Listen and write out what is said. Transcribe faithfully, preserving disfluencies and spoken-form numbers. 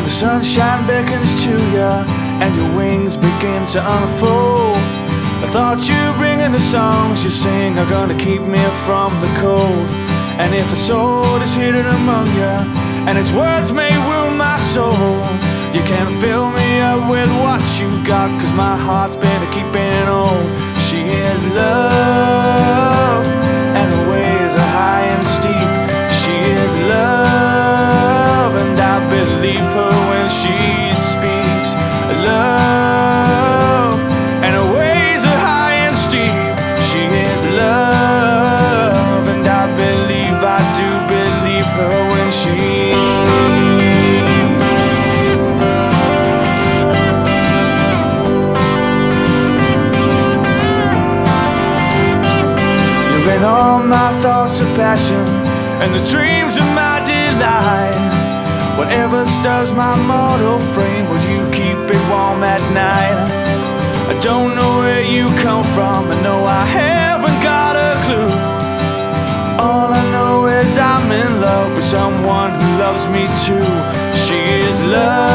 when the sunshine beckons to you and your wings begin to unfold. I thought you bringing the songs you sing are gonna keep me from the cold. And if a sword is hidden among you and its words may wound my soul, you can fill me up with what you got, cause my heart's been a keeping old. She is love and her ways are high and steep. She is love and I believe her when she speaks. Love and her ways are high and steep. She is love and I believe, I do believe her when she speaks. You're in all my thoughts of passion and the dreams of my delight. Whatever stirs my mortal frame, will you keep it warm at night? I don't know where you come from, I know I haven't got a clue. All I know is I'm in love with someone who loves me too. She is love